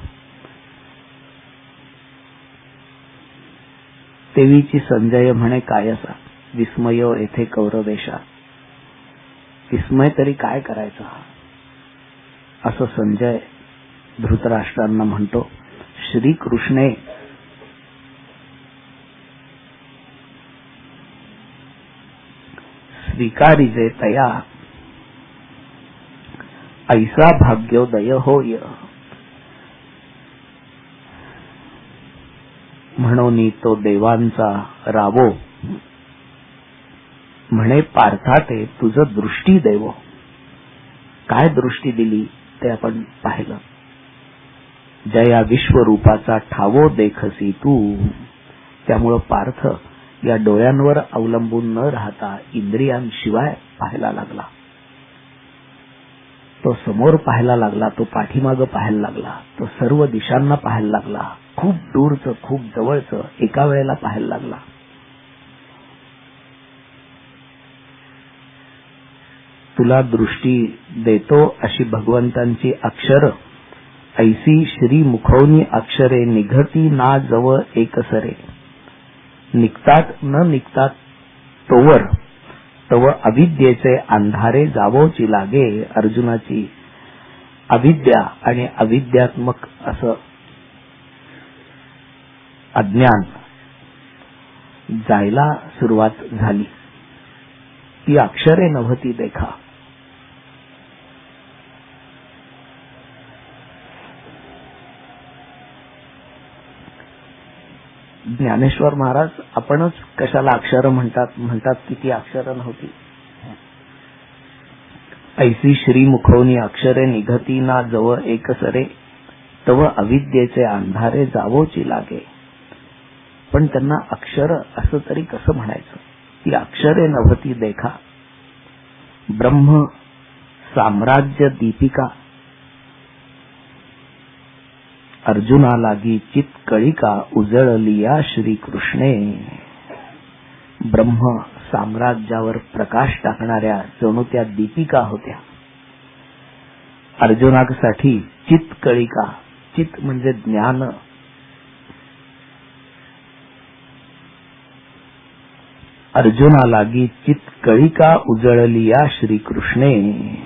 तेवीची संजय म्हणे कायसा, विस्मयो येथे कौरवेशा. विस्मय तरी काय करायचा असं संजय धृतराष्ट्रांना म्हणतो. श्रीकृष्णे स्वीकारिजे तया ऐसा भाग्योदय होय. म्हणून तो देवांचा रावो म्हणे पार्था ते तुझं दृष्टी देवो. काय दृष्टी दिली ते आपण पाहिलं. जया विश्वरूपाचा ठावो देखसी तू. त्यामुळं पार्थ या डोळ्यांवर अवलंबून न राहता इंद्रियांशिवाय पाहायला लागला. तो समोर पाहायला लागला, तो पाठीमागं पाहायला लागला, तो सर्व दिशांना पाहायला लागला. खूप दूरचं, खूप जवळचं एका वेळेला पाहायला लागला. तुला दृष्टी देतो अशी भगवंतांची अक्षर ऐसी श्री मुखौनी अक्षरे निघती ना जव एकसरे. निघतात न निघतात तोवर तव अविद्येचे अंधारे जावोची लागे. अर्जुनाची अविद्या आणि अविद्यात्मक असं अज्ञान जायला सुरुवात झाली. ती अक्षरे नव्हती देखा. ज्ञानेश्वर महाराज आपणच कशाला अक्षर म्हणतात म्हणतात की ती अक्षर नव्हती. ऐसी श्रीमुखवनी अक्षरे निघती ना जवळ एकसरे तव अविद्येचे अंधारे जावोची लागे. पण त्यांना अक्षर असं तरी कसं म्हणायचं. ती अक्षरे नव्हती देखा. ब्रह्म साम्राज्य दीपिका अर्जुना लागी चित कळिका उजळलिया श्रीकृष्णे. ब्रह्म साम्राज्यावर प्रकाश टाकणाऱ्या जणू त्या दीपिका होत्या. अर्जुनासाठी चित कळिका, चित म्हणजे ज्ञान. अर्जुना लागी चित कळिका उजळलिया श्रीकृष्णे.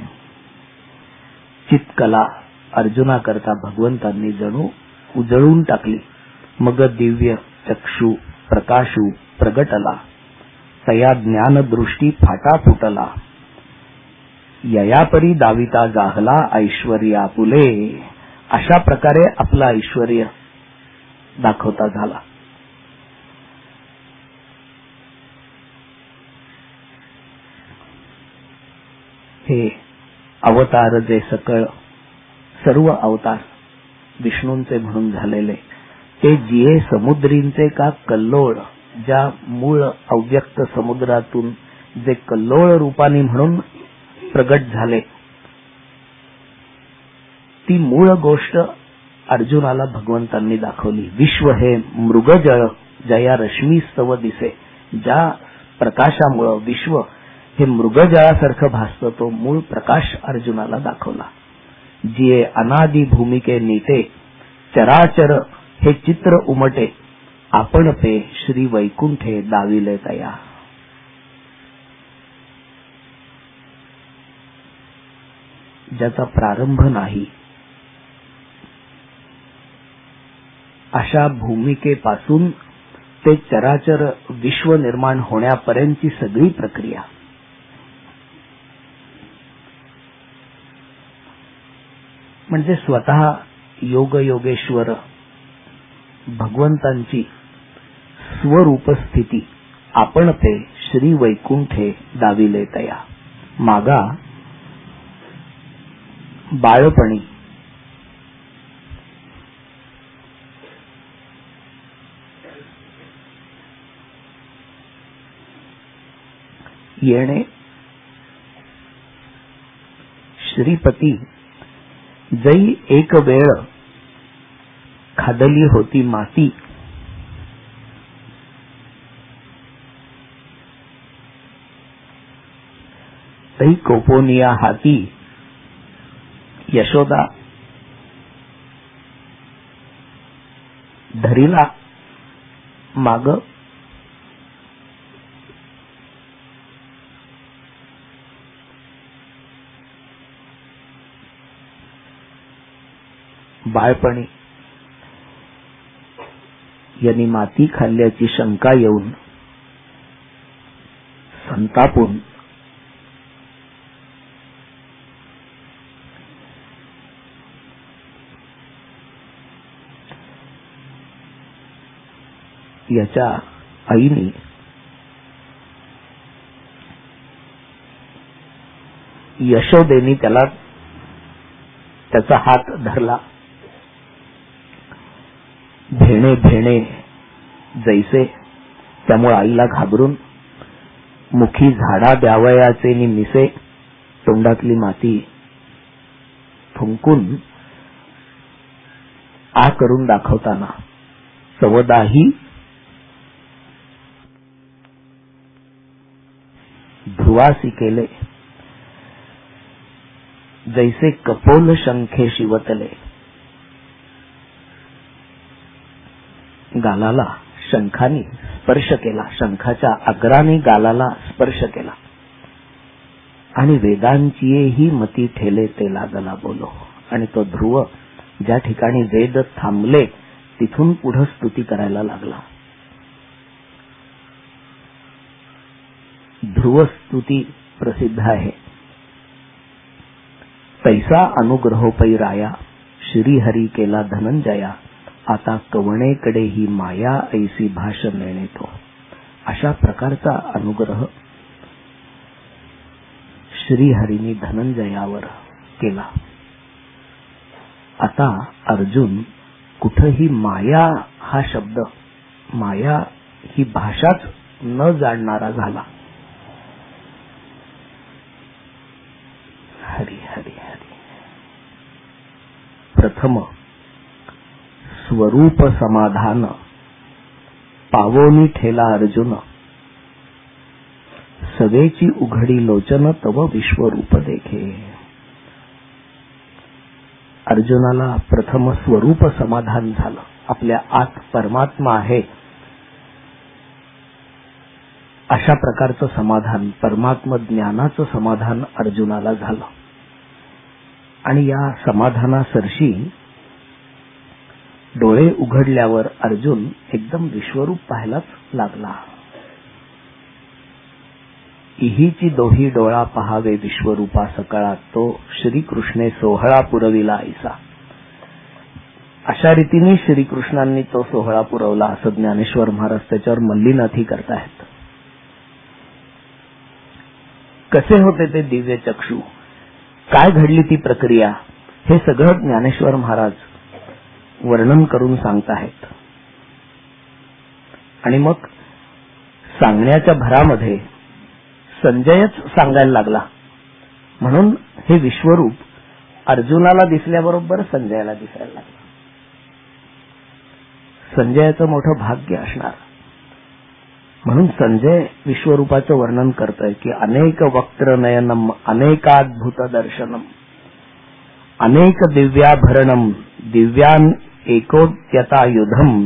चितकला अर्जुना करता भगवंतांनी जणू उजळून टाकली. मग दिव्य चक्षु प्रकाशू प्रगटला. तया ज्ञान दृष्टी फाटा फुटला. ययापरी दाविता जाहला ऐश्वर्या पुले. अशा प्रकारे आपलं ऐश्वर्य दाखवता झाला. हे अवतार जे सकळ सर्व अवतार विष्णूंचे म्हणून झालेले, ते जिये समुद्रींचे का कल्लोळ, ज्या मूळ अव्यक्त समुद्रातून जे कल्लोळ रूपाने म्हणून प्रगट झाले, ती मूळ गोष्ट अर्जुनाला भगवंतांनी दाखवली. विश्व हे मृगजळ जया रश्मी स्तव दिसे. ज्या प्रकाशामुळे विश्व हे मृगजळासारखं भासतं, तो मूळ प्रकाश अर्जुनाला दाखवला. जिये अनादि भूमिके नीटे चराचर हे चित्र उमटे, आपण पे श्री वैकुंठे दाविले तया. ज्याचा प्रारंभ नाही अशा भूमिकेपासून ते चराचर विश्व निर्माण होण्यापर्यंतची सगळी प्रक्रिया म्हणजे स्वतः योग योगेश्वर भगवंतांची स्वरूप स्थिती. आपण ते श्री वैकुंठे दाविले तया. मागा बाळपणी येणे श्रीपती जै एक वेळ खादली होती माती. तै कोपोनिया हाती यशोदा धरिला माग. बाळपणी यांनी माती खाल्ल्याची शंका येऊन संतापून याच्या आईने यशोदेनी त्याला त्याचा हात धरला. भेणे भेणे जैसे. त्यामुळे आईला घाबरून मुखी झाडा द्यावयाचे नि मिसे, तोंडातली माती फुंकून आ करून दाखवताना सवदाही ध्रुवासी केले. जैसे कपोल शंखे शिवतले. गालाला शंखाने स्पर्श केला, शंखाच्या अग्राने गालाला स्पर्श केला. आणि वेदांचीही मती ठेले ते लागला बोलो. आणि तो ध्रुव ज्या ठिकाणी वेद थांबले तिथून पुढे स्तुती करायला लागला. ध्रुव स्तुती प्रसिद्ध आहे. तैसा अनुग्रहोपै राया, श्रीहरी केला धनंजया. आता कवणेकडे ही माया ऐसी भाषण नेणे तो. अशा प्रकारचा अनुग्रह श्रीहरीने धनंजयावर केला. आता अर्जुन कुठेही माया हा शब्द, माया ही भाषाच न जाणणारा झाला. हरी हरी हरी. प्रथम स्वरूप समाधान पावोनी ठेला अर्जुन. सवेची उघडी लोचन तव विश्वरूप देखे. अर्जुनाला प्रथम स्वरूप समाधान झालं. आपल्या आत परमात्मा आहे अशा प्रकारचं समाधान, परमात्म ज्ञानाचं समाधान अर्जुनाला झालं. आणि या समाधानासरशी डोळे उघडल्यावर अर्जुन एकदम विश्वरूप पाहायलाच लागला. इहीची दोही डोळा पहावे विश्वरूपा सकळा, तो श्रीकृष्णे सोहळा पुरविला ऐसा. अशा रीतीने श्रीकृष्णांनी तो सोहळा पुरवला असं ज्ञानेश्वर महाराज त्याच्यावर मल्लीनाथी करतायत. कसे होते ते दिव्य चक्षु, काय घडली ती प्रक्रिया, हे सगळं ज्ञानेश्वर महाराज वर्णन करून सांगताहेत. आणि मग सांगण्याच्या भरामध्ये संजयच सांगायला लागला. म्हणून हे विश्वरूप अर्जुनाला दिसल्याबरोबर संजयाला दिसायला लागलं. संजयाचं मोठं भाग्य असणार. म्हणून संजय विश्वरूपाचं वर्णन करतोय की अनेक वक्त्र नयनम अनेकाद्भुत दर्शनम अनेक दिव्याभरणम दिव्यान एकोद्यतायुधम.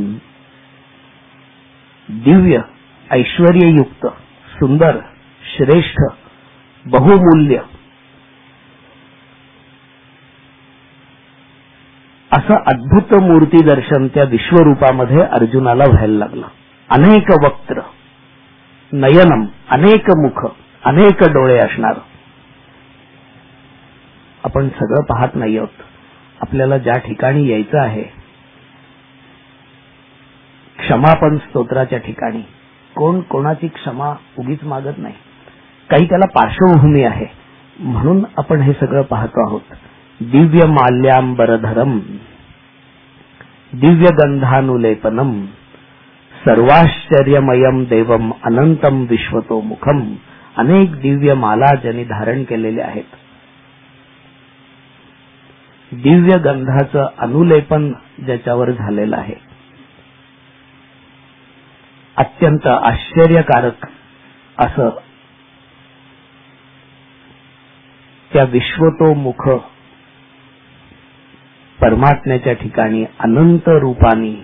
दिव्य, ऐश्वर्ययुक्त, सुंदर, श्रेष्ठ, बहुमूल्य असं अद्भुत मूर्ती दर्शन त्या विश्वरूपामध्ये अर्जुनाला व्हायला लागलं. अनेक वक्त्र नयनम, अनेक मुख, अनेक डोळे असणार. आपण सगळं पाहत नाही आहोत. आपल्याला ज्या ठिकाणी यायचं आहे, क्षमापण स्तोत्राच्या ठिकाणी कोण कोणाची क्षमा उगीच मागत नाही. काही त्याला पार्श्वभूमी आहे म्हणून आपण हे सगळं पाहतो आहोत. दिव्य माल्याम्बरधरम दिव्य गंधानुलेपनम सर्वाश्चर्यमयम देवम अनंतम विश्वतोमुखम. अनेक दिव्य माला ज्यांनी धारण केलेले आहेत. दिव्य गंधाचं अनुलेपन ज्याच्यावर झालेलं आहे. अत्यंत आश्चर्यकारक असं त्या विश्वतोमुख परमात्म्याच्या ठिकाणी अनंत रूपानी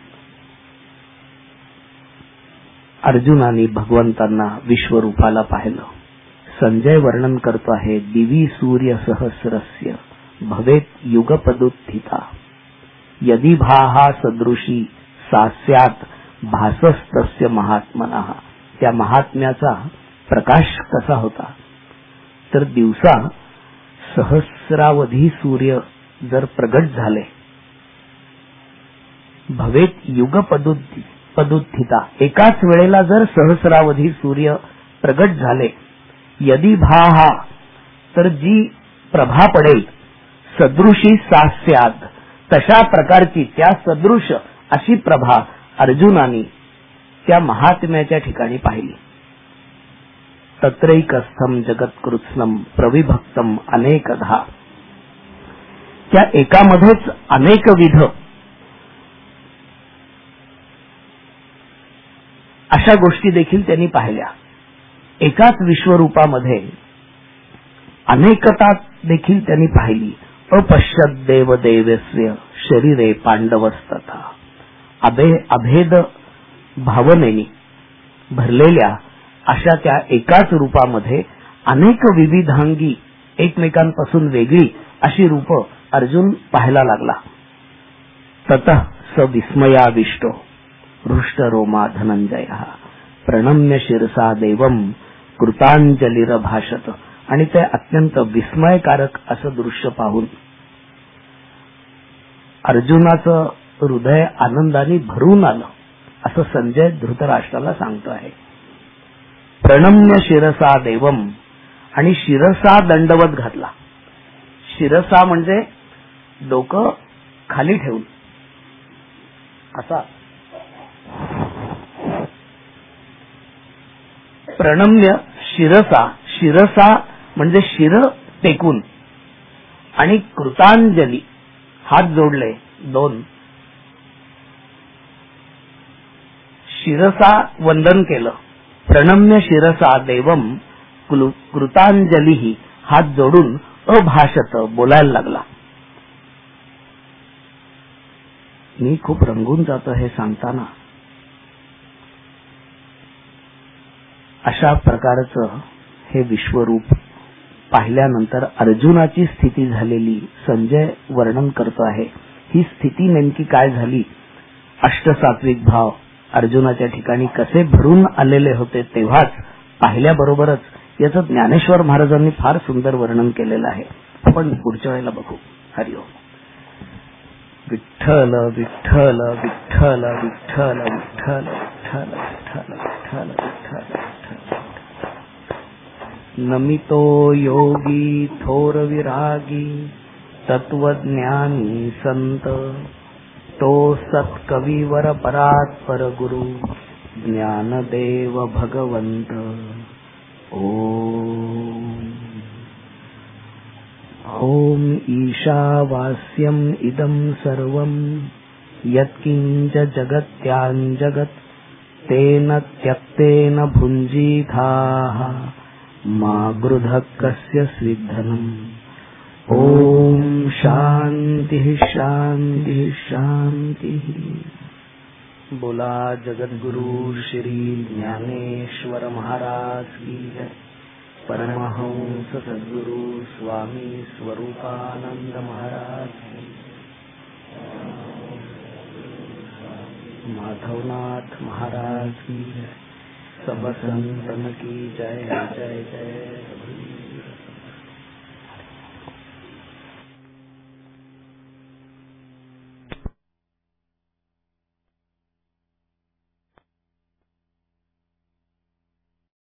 अर्जुनानी भगवंतांना विश्वरूपाला पाहिलं. संजय वर्णन करतो आहे. दिवी सूर्य सहस्रस्य भवेत युगपदुत्थिता यदि भाहा सदृशी सास्यात भासस्तस्य महात्मनः. त्या महात्म्याचा प्रकाश कसा होता तर दिवसा सहस्रावधी सूर्य जर प्रगट झाले. भवेत युगपदुत्थी पदुत्थिता. एकाच वेळेला जर सहस्रावधी सूर्य प्रगट झाले. यदि भाहा तर जी प्रभा पडेल. सदृशी सास्यात तशा प्रकारची त्या सदृश अशी प्रभा अर्जुनानी त्या महात्म्याच्या ठिकाणी पाहिली. तत्रैकस्थम जगत्कृत्स्नम प्रविभक्तम अनेकधा. त्या एकामध्येच अनेकविध अशा गोष्टी देखील त्यांनी पाहिल्या. एकाच विश्वरूपामध्ये अनेकता देखील त्यांनी पाहिली. अपश्यत देवदेवस्य शरीरे पांडवस्तथा. अभे अभेद भावनेनी भरलेल्या अशा त्या एकाच रूपामध्ये अनेक विविधांगी एकमेकांपासून वेगळी अशी रूप अर्जुन पाहायला लागला. ततः स विस्मयाविष्टो हृष्टरोमा धनंजय प्रणम्य शिरसा देवम कृतांजलिरभाषत. आणि ते अत्यंत विस्मयकारक असं दृश्य पाहून अर्जुनाचं हृदय आनंदाने भरून आलं असं संजय धृतराष्ट्राला सांगतो आहे. प्रणम्य शिरसा देवम आणि शिरसा दंडवत घातला. शिरसा म्हणजे डोकं खाली ठेवून असा. प्रणम्य शिरसा, शिरसा म्हणजे शिर टेकून आणि कृतांजली हात जोडले दोन. शिरसा वंदन केलं. प्रणम्य शिरसा देवम कृतांजली हात जोडून अभाषत बोलायला लागला. मी खूप रंगून जातो हे सांगताना. अशा प्रकारचं हे विश्वरूप पाहिल्यानंतर अर्जुनाची स्थिती झालेली संजय वर्णन करतो आहे. ही स्थिती नेमकी काय झाली. अष्टसात्विक भाव अर्जुनाच्या ठिकाणी कसे भरून आलेले होते तेव्हाच पाहिल्याबरोबरच याचं ज्ञानेश्वर महाराजांनी फार सुंदर वर्णन केलेलं आहे. आपण पुढच्या वेळेला बघू. हरिओम. विठ्ठल विठ्ठल विठ्ठल विठ्ठल विठ्ठल विठ्ठल विठ्ठल विठ्ठल विठ्ठल नमितो योगी थोर विरागी तत्वज्ञानी संत तो सत्कविवर परात्पर गुरु ज्ञानदेव भगवंत. ओम ओम ईशावास्यम इदं सर्वं यत्किंच जगत्यां जगत् तेन त्यक्तेन भुञ्जीथाः मा गृधः कस्य स्विद्धनम्. ओम शांति शांति शांति. बोला जगद्गुरु श्री ज्ञानेश्वर महाराज की जय. परमहंस सद्गुरु स्वामी स्वरूपानंद महाराज की. माधवनाथ महाराज की जय. सब संतन की जय जय जय.